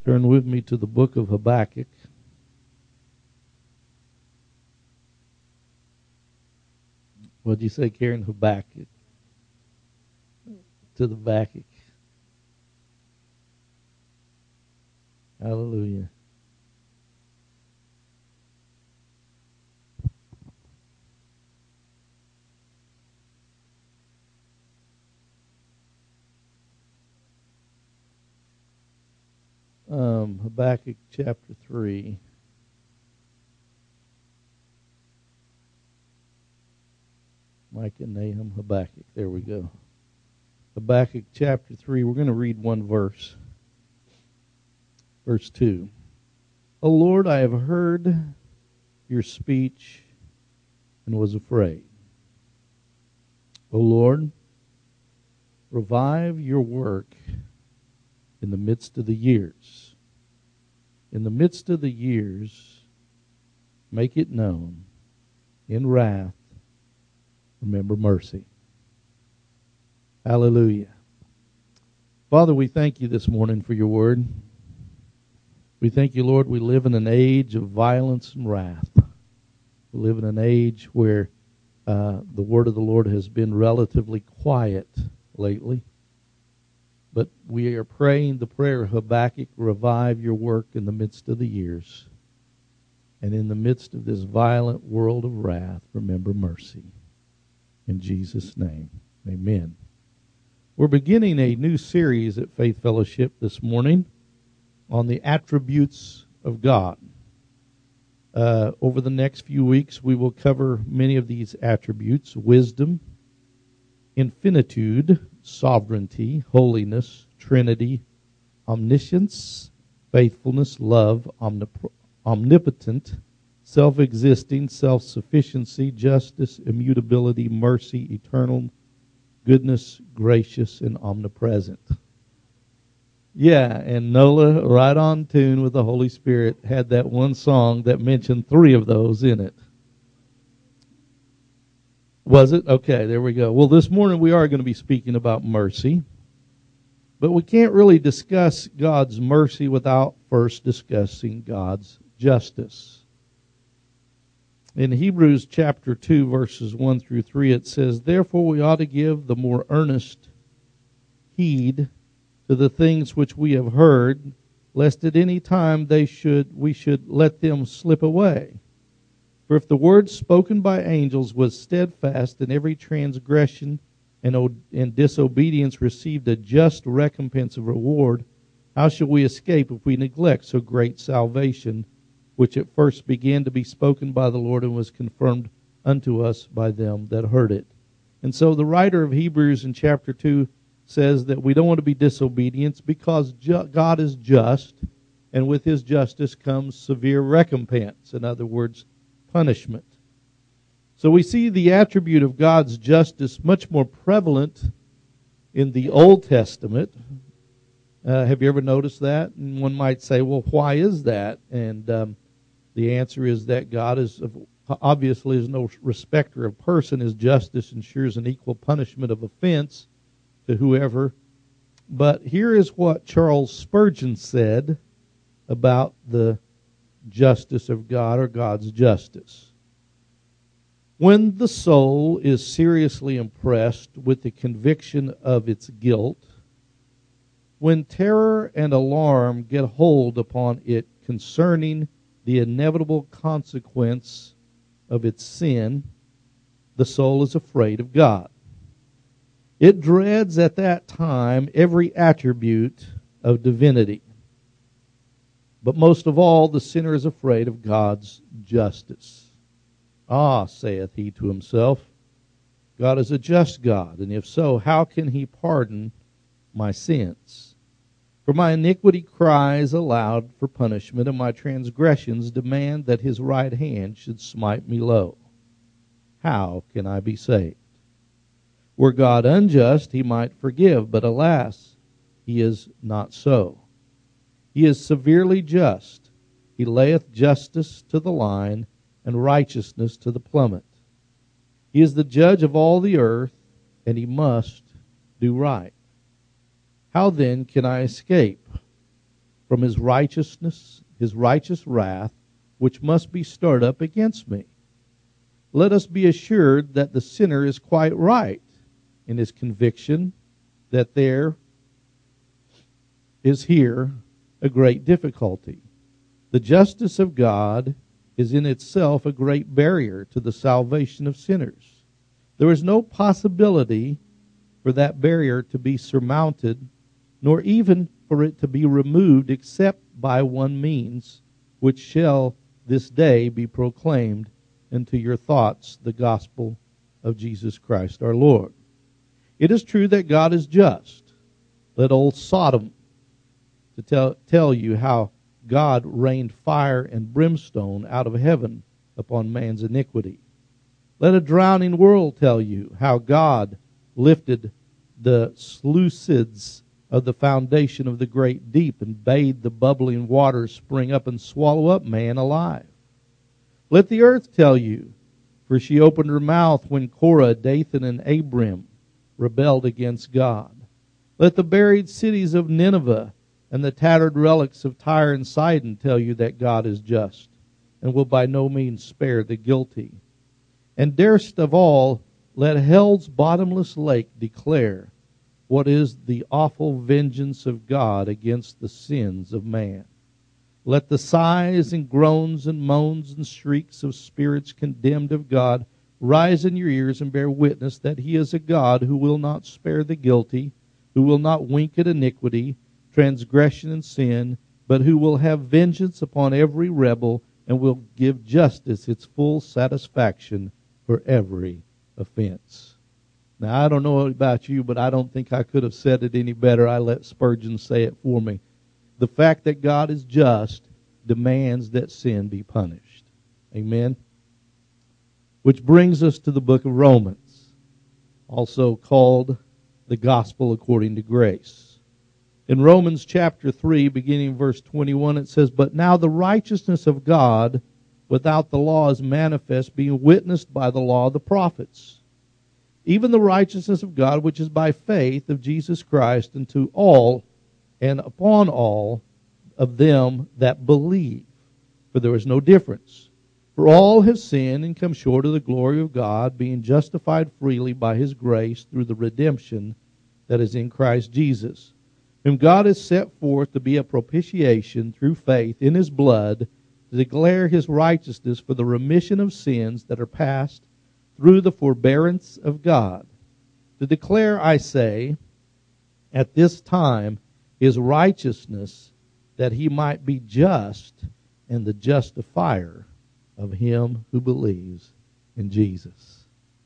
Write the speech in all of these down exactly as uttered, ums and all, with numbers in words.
Turn with me to the book of Habakkuk. What'd you say, Karen? Habakkuk. To the Habakkuk. Hallelujah. Um, Habakkuk chapter three. Micah, Nahum, Habakkuk. There we go. Habakkuk chapter three. We're going to read one verse. Verse two. O Lord, I have heard your speech and was afraid. O Lord, revive your work in the midst of the years. In the midst of the years, make it known. In wrath, remember mercy. Hallelujah. Father, we thank you this morning for your word. We thank you, Lord, we live in an age of violence and wrath. We live in an age where uh, the word of the Lord has been relatively quiet lately. But we are praying the prayer of Habakkuk, revive your work in the midst of the years. And in the midst of this violent world of wrath, remember mercy. In Jesus' name, amen. We're beginning a new series at Faith Fellowship this morning on the attributes of God. Uh, over the next few weeks, we will cover many of these attributes: wisdom, infinitude, sovereignty, holiness, Trinity, omniscience, faithfulness, love, omnip- omnipotent, self-existing, self-sufficiency, justice, immutability, mercy, eternal, goodness, gracious, and omnipresent. Yeah, and Nola, right on tune with the Holy Spirit, had that one song that mentioned three of those in it. Was it? Okay, there we go. Well, this morning we are going to be speaking about mercy. But we can't really discuss God's mercy without first discussing God's justice. In Hebrews chapter two, verses one through three, it says, Therefore we ought to give the more earnest heed to the things which we have heard, lest at any time they should we should let them slip away. For if the word spoken by angels was steadfast, and every transgression and, and disobedience received a just recompense of reward, how shall we escape if we neglect so great salvation, which at first began to be spoken by the Lord and was confirmed unto us by them that heard it? And so the writer of Hebrews in chapter two says that we don't want to be disobedient because ju- God is just, and with his justice comes severe recompense. In other words, punishment. So we see the attribute of God's justice much more prevalent in the Old Testament. Uh, have you ever noticed that? And one might say, well, why is that? And um, the answer is that God is obviously is no respecter of person. His justice ensures an equal punishment of offense to whoever. But here is what Charles Spurgeon said about the justice of God, or God's justice. When the soul is seriously impressed with the conviction of its guilt, when terror and alarm get hold upon it concerning the inevitable consequence of its sin, the soul is afraid of God. It dreads at that time every attribute of divinity. But most of all, the sinner is afraid of God's justice. Ah, saith he to himself, God is a just God, and if so, how can he pardon my sins? For my iniquity cries aloud for punishment, and my transgressions demand that his right hand should smite me low. How can I be saved? Were God unjust, he might forgive, but alas, he is not so. He is severely just. He layeth justice to the line, and righteousness to the plummet. He is the judge of all the earth, and he must do right. How then can I escape? from his righteousness, his righteous wrath, which must be stirred up against me. Let us be assured that the sinner is quite right in his conviction that there is here a great difficulty. The justice of God is in itself a great barrier to the salvation of sinners. There is no possibility for that barrier to be surmounted, nor even for it to be removed except by one means, which shall this day be proclaimed into your thoughts, the gospel of Jesus Christ our Lord. It is true that God is just. Let old Sodom to tell, tell you how God rained fire and brimstone out of heaven upon man's iniquity. Let a drowning world tell you how God lifted the sluices of the foundation of the great deep and bade the bubbling waters spring up and swallow up man alive. Let the earth tell you, for she opened her mouth when Korah, Dathan, and Abiram rebelled against God. Let the buried cities of Nineveh and the tattered relics of Tyre and Sidon tell you that God is just and will by no means spare the guilty. And darest of all, let hell's bottomless lake declare what is the awful vengeance of God against the sins of man. Let the sighs and groans and moans and shrieks of spirits condemned of God rise in your ears and bear witness that he is a God who will not spare the guilty, who will not wink at iniquity, transgression, and sin, but who will have vengeance upon every rebel and will give justice its full satisfaction for every offense. Now, I don't know about you, but I don't think I could have said it any better. I let Spurgeon say it for me. The fact that God is just demands that sin be punished. Amen? Which brings us to the book of Romans, also called the Gospel According to Grace. In Romans chapter three, beginning verse twenty-one, it says, But now the righteousness of God without the law is manifest, being witnessed by the law of the prophets, even the righteousness of God which is by faith of Jesus Christ unto all and upon all of them that believe. For there is no difference. For all have sinned and come short of the glory of God, being justified freely by his grace through the redemption that is in Christ Jesus, whom God has set forth to be a propitiation through faith in his blood, to declare his righteousness for the remission of sins that are past through the forbearance of God. To declare, I say, at this time his righteousness, that he might be just and the justifier of him who believes in Jesus.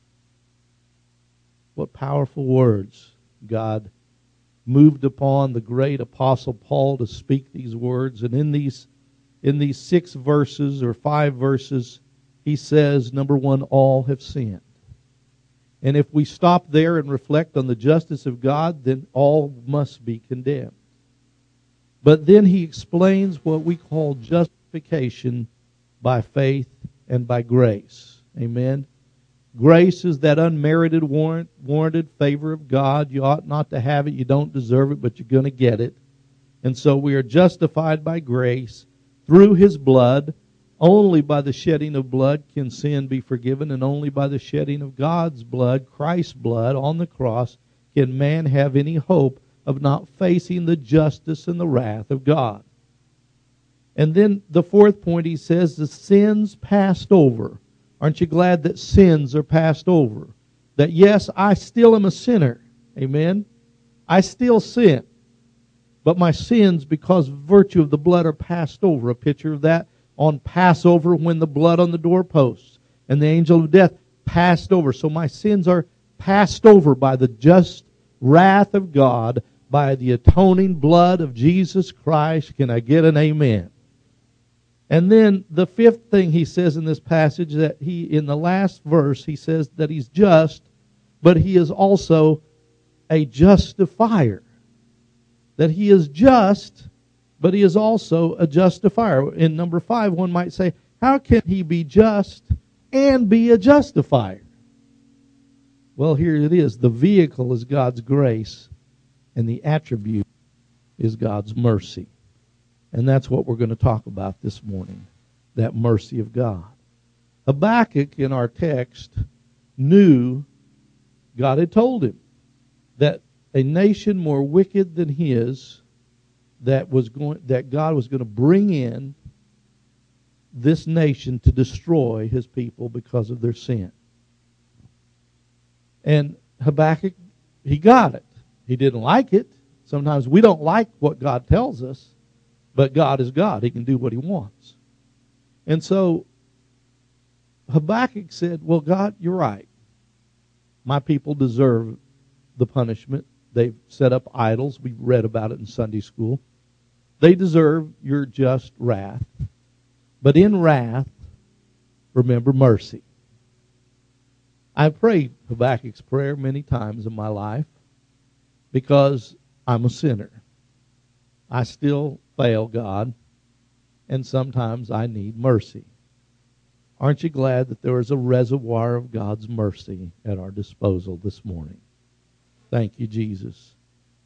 What powerful words God moved upon the great apostle Paul to speak these words. And in these in these six verses or five verses, he says, number one, all have sinned. And if we stop there and reflect on the justice of God, then all must be condemned. But then he explains what we call justification by faith and by grace. Amen. Grace is that unmerited, warrant, warranted favor of God. You ought not to have it. You don't deserve it, but you're going to get it. And so we are justified by grace through his blood. Only by the shedding of blood can sin be forgiven, and only by the shedding of God's blood, Christ's blood on the cross, can man have any hope of not facing the justice and the wrath of God. And then the fourth point, he says, the sins passed over. Aren't you glad that sins are passed over? That yes, I still am a sinner. Amen? I still sin. But my sins, because of virtue of the blood, are passed over. A picture of that on Passover when the blood on the doorposts and the angel of death passed over. So my sins are passed over by the just wrath of God, by the atoning blood of Jesus Christ. Can I get an amen? And then the fifth thing he says in this passage, that he, in the last verse, he says that he's just, but he is also a justifier. That he is just, but he is also a justifier. In number five, one might say, how can he be just and be a justifier? Well, here it is. The vehicle is God's grace, and the attribute is God's mercy. And that's what we're going to talk about this morning, that mercy of God. Habakkuk, in our text, knew God had told him that a nation more wicked than his, that was going, that God was going to bring in this nation to destroy his people because of their sin. And Habakkuk, he got it. He didn't like it. Sometimes we don't like what God tells us, but God is God. He can do what he wants. And so Habakkuk said, well, God, you're right. My people deserve the punishment. They've set up idols. We read about it in Sunday school. They deserve your just wrath. But in wrath, remember mercy. I've prayed Habakkuk's prayer many times in my life because I'm a sinner. I still fail God, and sometimes I need mercy. Aren't you glad that there is a reservoir of God's mercy at our disposal this morning? Thank you, Jesus.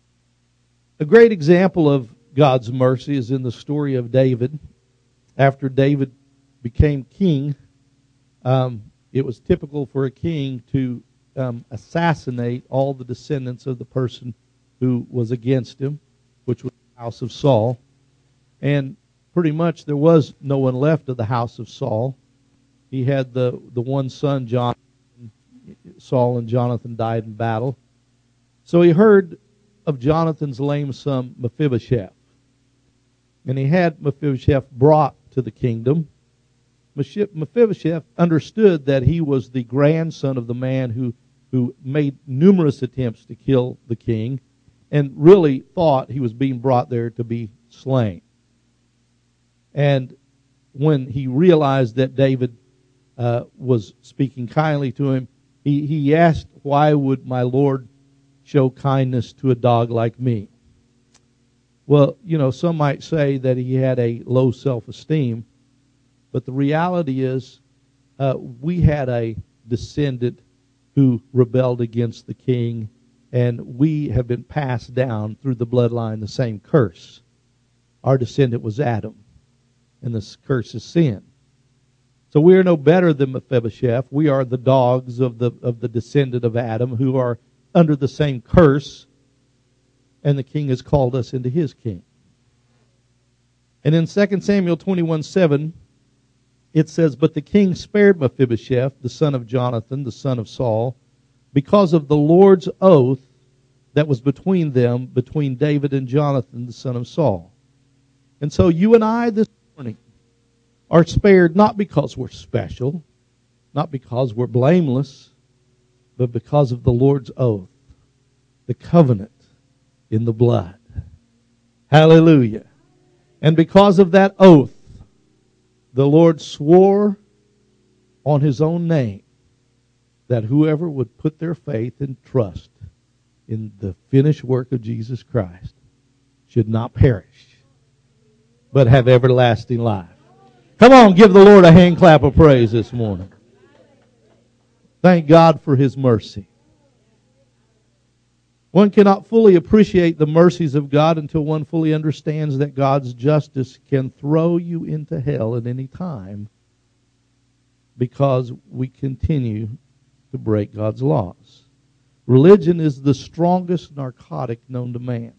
A great example of God's mercy is in the story of David. After David became king, um, it was typical for a king to um, assassinate all the descendants of the person who was against him, which was the house of Saul. And pretty much there was no one left of the house of Saul. He had the, the one son, Jonathan. Saul and Jonathan died in battle. So he heard of Jonathan's lame son, Mephibosheth. And he had Mephibosheth brought to the kingdom. Mephibosheth understood that he was the grandson of the man who, who made numerous attempts to kill the king, and really thought he was being brought there to be slain. And when he realized that David uh, was speaking kindly to him, he, he asked, why would my Lord show kindness to a dog like me? Well, you know, some might say that he had a low self-esteem, but the reality is uh, we had a descendant who rebelled against the king, and we have been passed down through the bloodline the same curse. Our descendant was Adam, and the curse is sin. So we are no better than Mephibosheth. We are the dogs of the of the descendant of Adam who are under the same curse, and the king has called us into his king. And in Second Samuel twenty-one seven, it says, but the king spared Mephibosheth, the son of Jonathan, the son of Saul, because of the Lord's oath that was between them, between David and Jonathan, the son of Saul. And so you and I this morning are spared not because we're special, not because we're blameless, but because of the Lord's oath, the covenant in the blood. Hallelujah. And because of that oath, the Lord swore on his own name that whoever would put their faith and trust in the finished work of Jesus Christ should not perish, but have everlasting life. Come on, give the Lord a hand clap of praise this morning. Thank God for his mercy. One cannot fully appreciate the mercies of God until one fully understands that God's justice can throw you into hell at any time because we continue to break God's laws. Religion is the strongest narcotic known to man.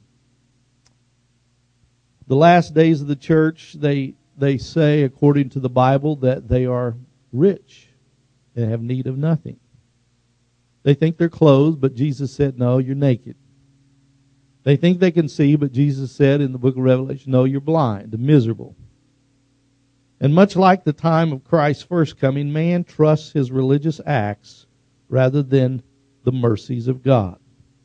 The last days of the church, they they say, according to the Bible, that they are rich and have need of nothing. They think they're clothed, but Jesus said, no, you're naked. They think they can see, but Jesus said in the book of Revelation, no, you're blind and miserable. And much like the time of Christ's first coming, man trusts his religious acts rather than the mercies of God.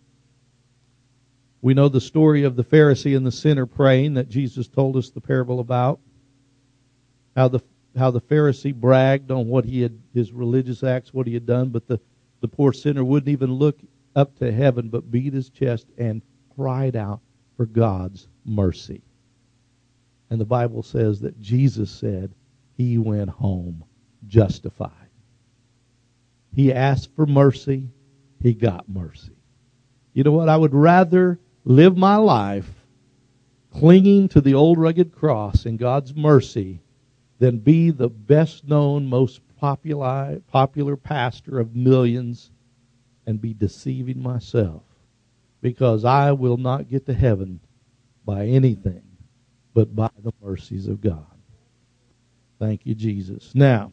We know the story of the Pharisee and the sinner praying that Jesus told us the parable about. How the how the Pharisee bragged on what he had, his religious acts, what he had done, but the, the poor sinner wouldn't even look up to heaven, but beat his chest and cried out for God's mercy. And the Bible says that Jesus said he went home justified. He asked for mercy, he got mercy. You know what? I would rather live my life clinging to the old rugged cross and God's mercy than be the best known, most popular, popular pastor of millions and be deceiving myself, because I will not get to heaven by anything but by the mercies of God. Thank you, Jesus. Now,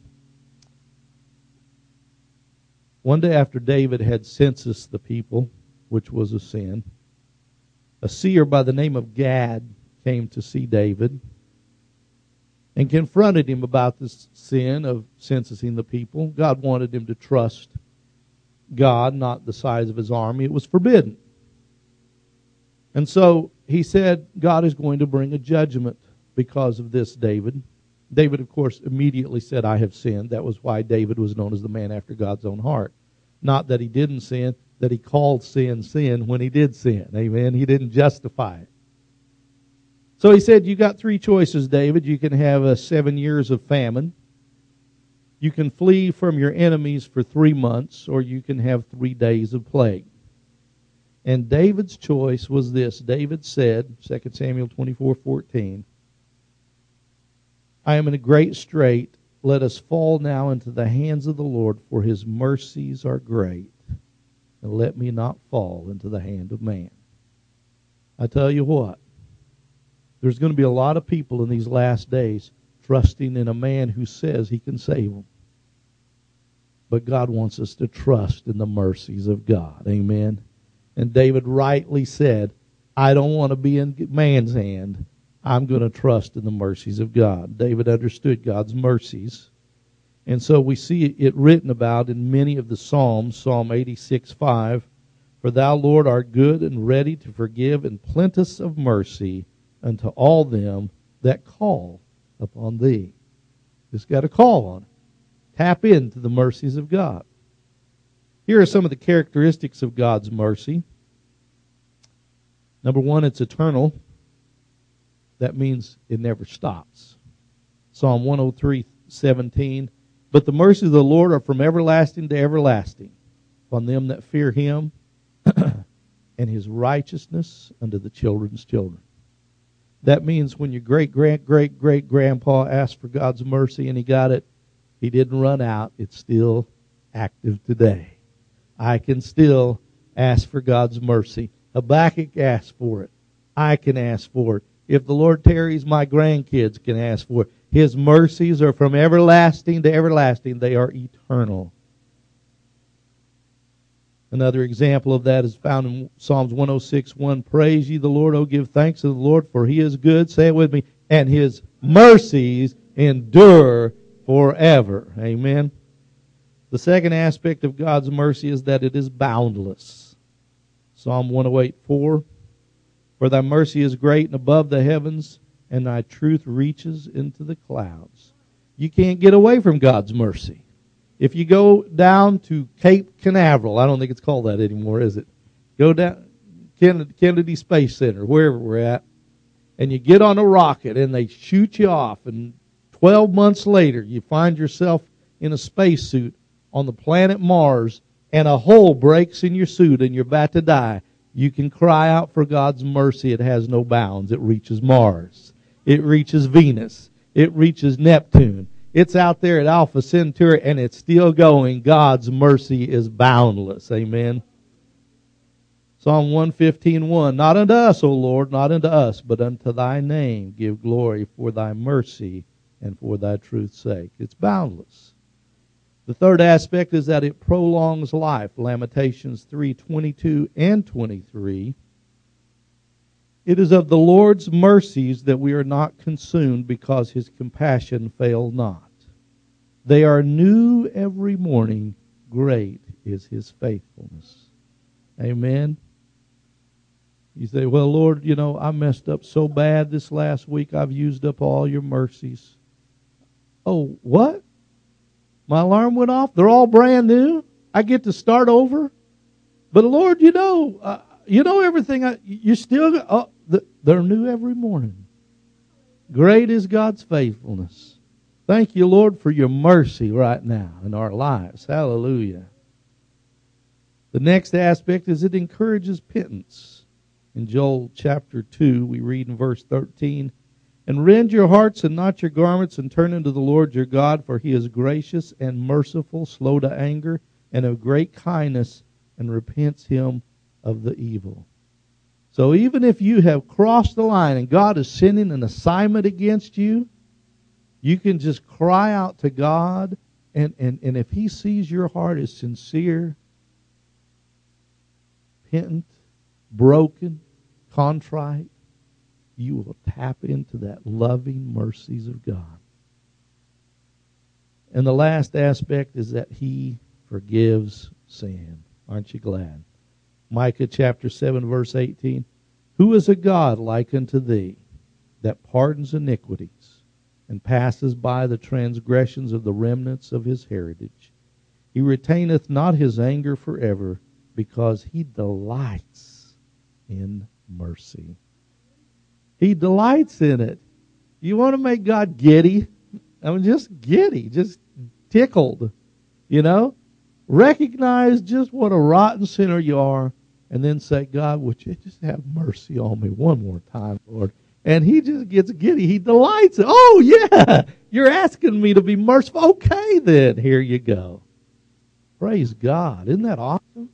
one day after David had censused the people, which was a sin, a seer by the name of Gad came to see David and confronted him about this sin of censusing the people. God wanted him to trust God, not the size of his army. It was forbidden. And so he said, God is going to bring a judgment because of this, David. David, of course, immediately said, I have sinned. That was why David was known as the man after God's own heart. Not that he didn't sin, that he called sin sin when he did sin. Amen. He didn't justify it. So he said, you got three choices, David. You can have uh, seven years of famine. You can flee from your enemies for three months, or you can have three days of plague. And David's choice was this. David said, Second Samuel twenty-four fourteen, I am in a great strait. Let us fall now into the hands of the Lord, for his mercies are great. And let me not fall into the hand of man. I tell you what, there's going to be a lot of people in these last days trusting in a man who says he can save them. But God wants us to trust in the mercies of God. Amen. And David rightly said, I don't want to be in man's hand. I'm going to trust in the mercies of God. David understood God's mercies. And so we see it written about in many of the Psalms. Psalm eighty-six five, for thou, Lord, art good and ready to forgive and plenteous of mercy unto all them that call upon thee. Just got to call on it. Tap into the mercies of God. Here are some of the characteristics of God's mercy. Number one, it's eternal. That means it never stops. Psalm one oh three seventeen, but the mercies of the Lord are from everlasting to everlasting upon them that fear him, and his righteousness unto the children's children. That means when your great-great-great-great-grandpa asked for God's mercy and he got it, he didn't run out. It's still active today. I can still ask for God's mercy. Habakkuk asked for it. I can ask for it. If the Lord tarries, my grandkids can ask for it. His mercies are from everlasting to everlasting. They are eternal. Another example of that is found in Psalms one oh six one. Praise ye the Lord, O give thanks to the Lord, for he is good. Say it with me. And his mercies endure forever. Amen. The second aspect of God's mercy is that it is boundless. Psalm one oh eight four. For thy mercy is great and above the heavens, and thy truth reaches into the clouds. You can't get away from God's mercy. If you go down to Cape Canaveral, I don't think it's called that anymore, is it? Go down Kennedy Space Center, wherever we're at, and you get on a rocket and they shoot you off, and twelve months later you find yourself in a spacesuit on the planet Mars, and a hole breaks in your suit and you're about to die. You can cry out for God's mercy. It has no bounds. It reaches Mars. It reaches Venus. It reaches Neptune. It's out there at Alpha Centauri, and it's still going. God's mercy is boundless. Amen. Psalm one fifteen one. Not unto us, O Lord, not unto us, but unto thy name give glory for thy mercy and for thy truth's sake. It's boundless. The third aspect is that it prolongs life. Lamentations three twenty-two and twenty-three. It is of the Lord's mercies that we are not consumed, because his compassion fail not. They are new every morning. Great is his faithfulness. Amen. You say, well, Lord, you know, I messed up so bad this last week. I've used up all your mercies. Oh, what? My alarm went off. They're all brand new. I get to start over. But Lord, you know, uh, you know everything. I, you still, uh, they're new every morning. Great is God's faithfulness. Thank you, Lord, for your mercy right now in our lives. Hallelujah. The next aspect is it encourages penance. In Joel chapter two, we read in verse thirteen, "And rend your hearts and not your garments, and turn unto the Lord your God, for he is gracious and merciful, slow to anger, and of great kindness, and repents him of the evil." So even if you have crossed the line and God is sending an assignment against you, you can just cry out to God, and, and, and if he sees your heart is sincere, repentant, broken, contrite, you will tap into that loving mercies of God. And the last aspect is that he forgives sin. Aren't you glad? Micah chapter seven, verse eighteen. "Who is a God like unto thee, that pardons iniquities, and passes by the transgressions of the remnants of his heritage? He retaineth not his anger forever, because he delights in mercy." He delights in it. You want to make God giddy? I mean, just giddy, just tickled, you know? Recognize just what a rotten sinner you are, and then say, "God, would you just have mercy on me one more time, Lord?" And he just gets giddy. He delights. Oh, yeah, you're asking me to be merciful. Okay, then, here you go. Praise God. Isn't that awesome?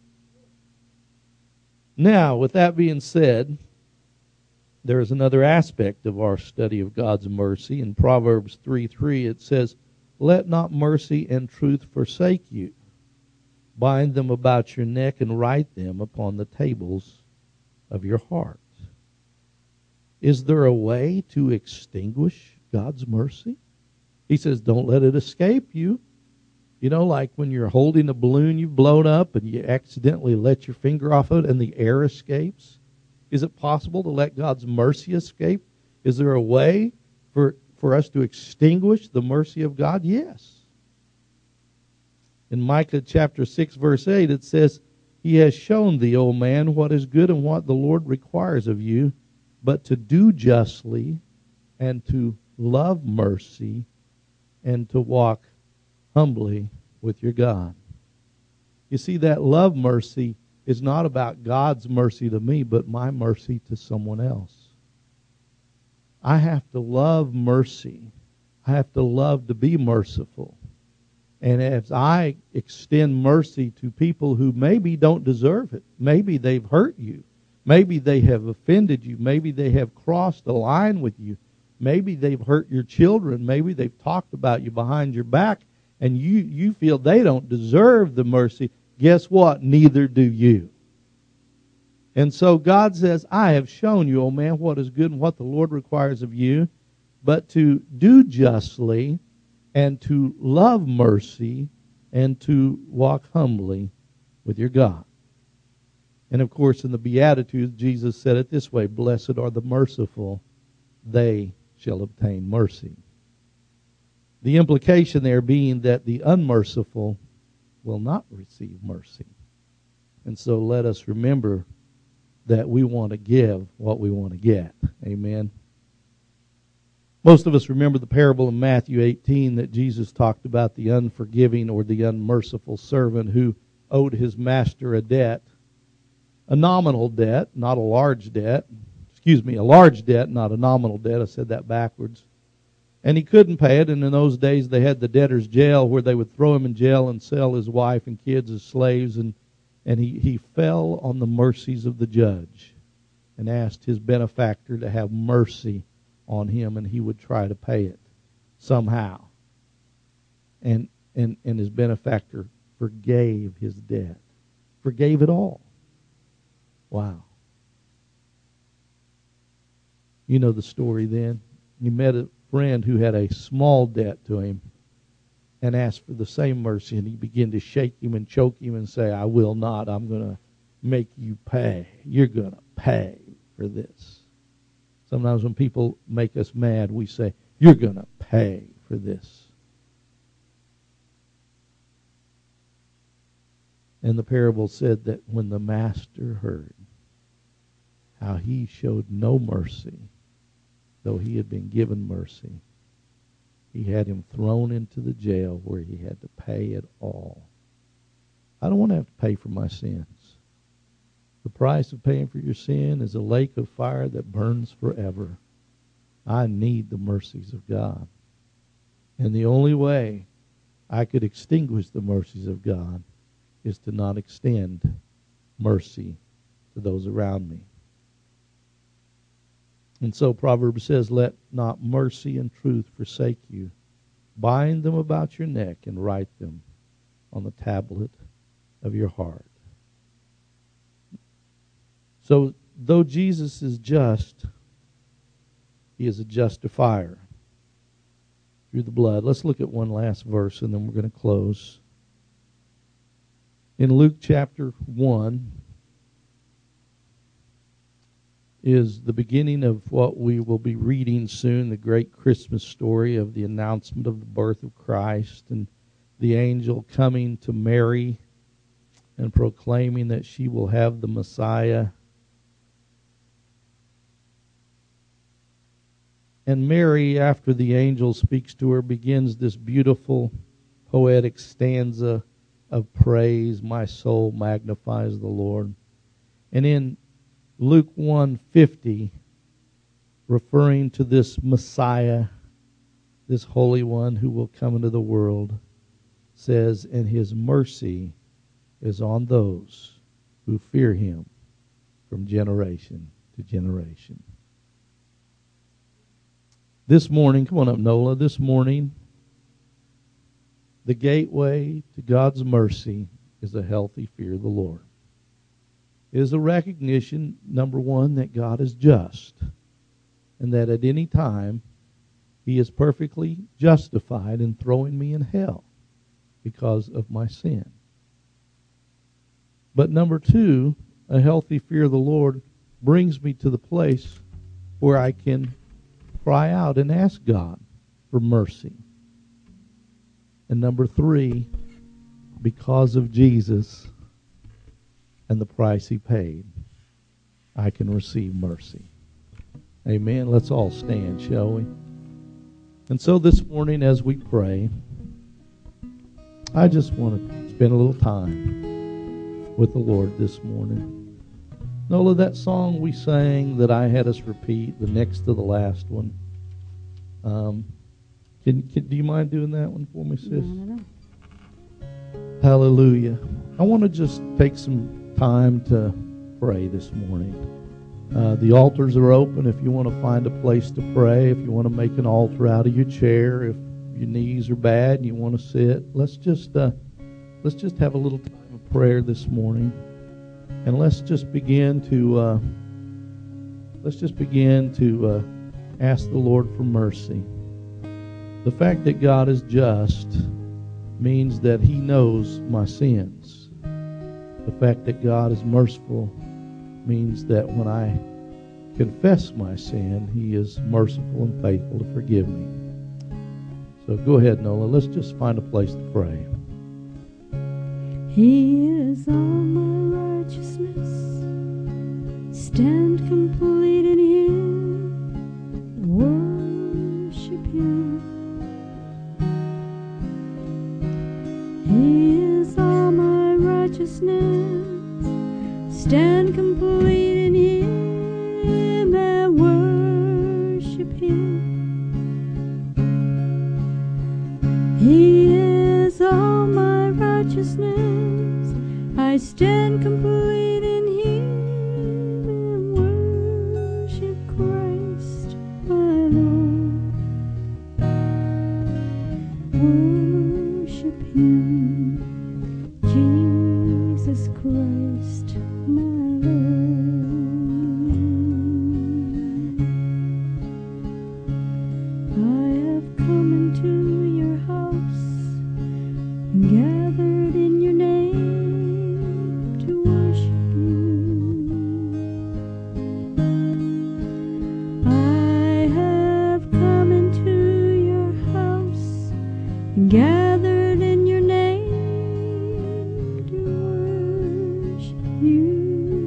Now, with that being said, there is another aspect of our study of God's mercy. In Proverbs three three, it says, "Let not mercy and truth forsake you. Bind them about your neck and write them upon the tables of your heart." Is there a way to extinguish God's mercy? He says, don't let it escape you. You know, like when you're holding a balloon you've blown up and you accidentally let your finger off of it and the air escapes. Is it possible to let God's mercy escape? Is there a way for, for us to extinguish the mercy of God? Yes. In Micah chapter six, verse eight, it says, "He has shown thee, O man, what is good and what the Lord requires of you, but to do justly, and to love mercy, and to walk humbly with your God." You see, that love mercy is not about God's mercy to me, but my mercy to someone else. I have to love mercy. I have to love to be merciful. And as I extend mercy to people who maybe don't deserve it, maybe they've hurt you, maybe they have offended you, maybe they have crossed a line with you, maybe they've hurt your children, maybe they've talked about you behind your back, and you, you feel they don't deserve the mercy, guess what? Neither do you. And so God says, "I have shown you, O man, what is good and what the Lord requires of you, but to do justly, and to love mercy, and to walk humbly with your God." And of course, in the Beatitudes, Jesus said it this way, "Blessed are the merciful, they shall obtain mercy." The implication there being that the unmerciful will not receive mercy. And so let us remember that we want to give what we want to get. Amen. Most of us remember the parable in Matthew eighteen that Jesus talked about the unforgiving or the unmerciful servant who owed his master a debt, a nominal debt, not a large debt. Excuse me, a large debt, not a nominal debt. I said that backwards. And he couldn't pay it, and in those days they had the debtor's jail where they would throw him in jail and sell his wife and kids as slaves, and, and he, he fell on the mercies of the judge and asked his benefactor to have mercy on him, and he would try to pay it somehow. And, and, and his benefactor forgave his debt, forgave it all. Wow. You know the story then. He met a friend who had a small debt to him and asked for the same mercy, and he began to shake him and choke him and say, "I will not. I'm going to make you pay. You're going to pay for this." Sometimes when people make us mad, we say, "You're going to pay for this." And the parable said that when the master heard how he showed no mercy, though he had been given mercy, he had him thrown into the jail where he had to pay it all. I don't want to have to pay for my sins. The price of paying for your sin is a lake of fire that burns forever. I need the mercies of God. And the only way I could extinguish the mercies of God is to not extend mercy to those around me. And so Proverbs says, let not mercy and truth forsake you. Bind them about your neck and write them on the tablet of your heart. So, though Jesus is just, he is a justifier through the blood. Let's look at one last verse and then we're going to close. In Luke chapter one is the beginning of what we will be reading soon, the great Christmas story of the announcement of the birth of Christ and the angel coming to Mary and proclaiming that she will have the Messiah. And Mary, after the angel speaks to her, begins this beautiful poetic stanza of praise. My soul magnifies the Lord. And in Luke one fifty, referring to this Messiah, this Holy One who will come into the world, says, and his mercy is on those who fear him from generation to generation. This morning, come on up, Nola. This morning, the gateway to God's mercy is a healthy fear of the Lord. It is a recognition, number one, that God is just, and that at any time he is perfectly justified in throwing me in hell because of my sin. But number two, a healthy fear of the Lord brings me to the place where I can cry out and ask God for mercy. And number three, because of Jesus and the price he paid, I can receive mercy. Amen. Let's all stand, shall we? And so this morning as we pray, I just want to spend a little time with the Lord this morning. Nola, that song we sang that I had us repeat, the next to the last one, um, can, can do you mind doing that one for me, sis? No, no, no. Hallelujah. I want to just take some time to pray this morning. Uh, the altars are open if you want to find a place to pray, if you want to make an altar out of your chair, if your knees are bad and you want to sit. Let's just uh, let's just have a little time of prayer this morning. And let's just begin to uh, let's just begin to uh, ask the Lord for mercy. The fact that God is just means that he knows my sins. The fact that God is merciful means that when I confess my sin, he is merciful and faithful to forgive me. So go ahead, Nola. Let's just find a place to pray. He is all my righteousness. Stand complete in him. Worship him. He is all my righteousness. Stand complete in him and worship him. He is all my righteousness. I stand complete in him and worship Christ my Lord. Worship him, Jesus Christ my Lord. I have come into your house and gathered in your name to worship you. I have come into your house and gathered in your name to worship you.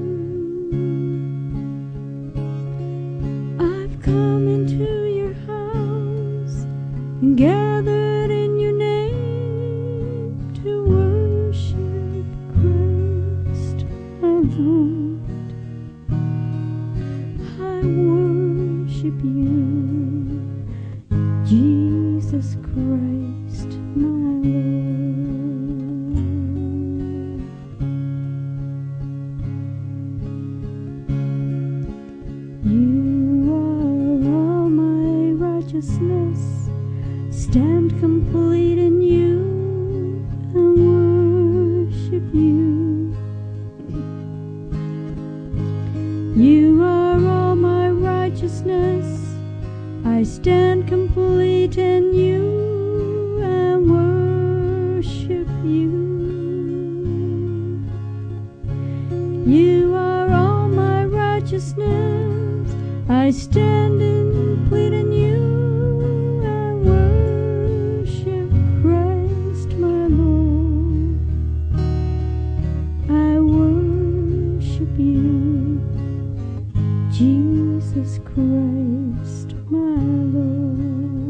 I've come into your house and gathered in your name to worship Christ alone. Jesus Christ, my Lord. You are all my righteousness. Stand complete in you and worship you. You are all my righteousness. I stand complete in you and worship you. You are all my righteousness. I stand complete in you and worship Christ my Lord. I worship you, Jesus Christ my Lord.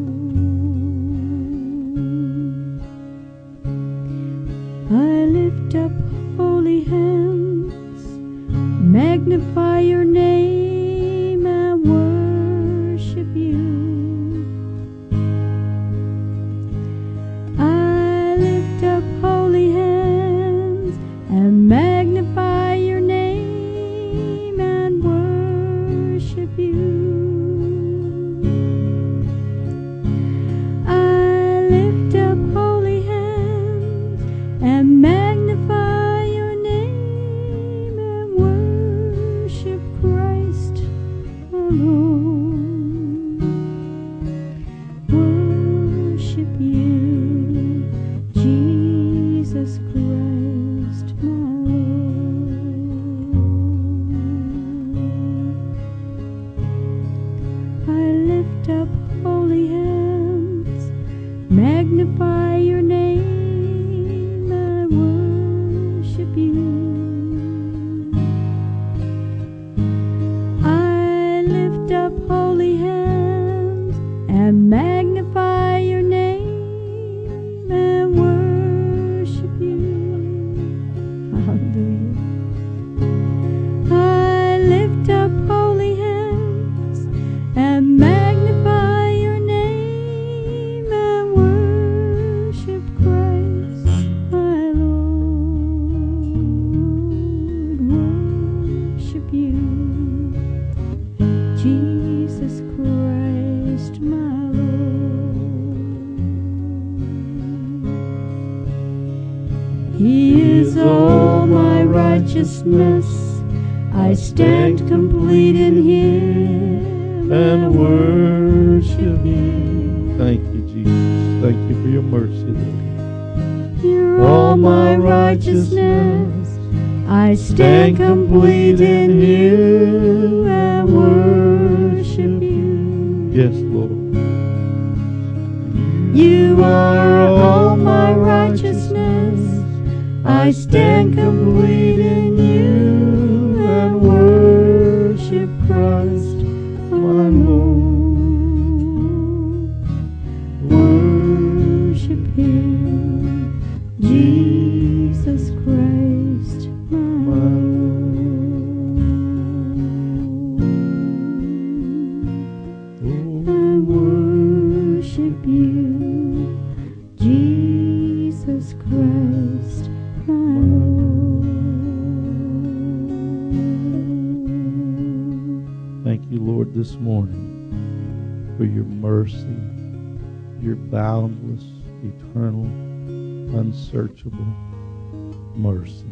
I lift up holy hands, magnify your name and worship you. I lift up holy hands and magnify your name and worship you. I lift up holy hands and magnify your name and worship Christ alone. Worship you, Jesus Christ my Lord. I lift up holy hands, magnify your name and worship you. I lift up holy hands and magnify your name and worship you. Hallelujah. I lift up holy hands and magnify your name and worship Christ my Lord. Worship you, Jesus Christ my Lord. He is all my righteousness. I stand complete in him and worship him. Thank you, Jesus. Thank you for your mercy, Lord. You're all my righteousness. I stand complete in you and worship you. Yes, Lord. You are all my righteousness. I stand complete in you and worship Christ my Lord. Worship him, Jesus Christ my Lord. I worship you, Jesus Christ my Lord. Thank you, Lord, this morning for your mercy, your boundless, eternal, unsearchable mercy.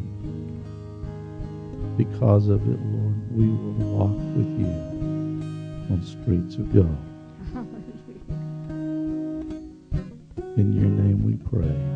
Because of it, Lord, we will walk with you on streets of gold. In your name we pray.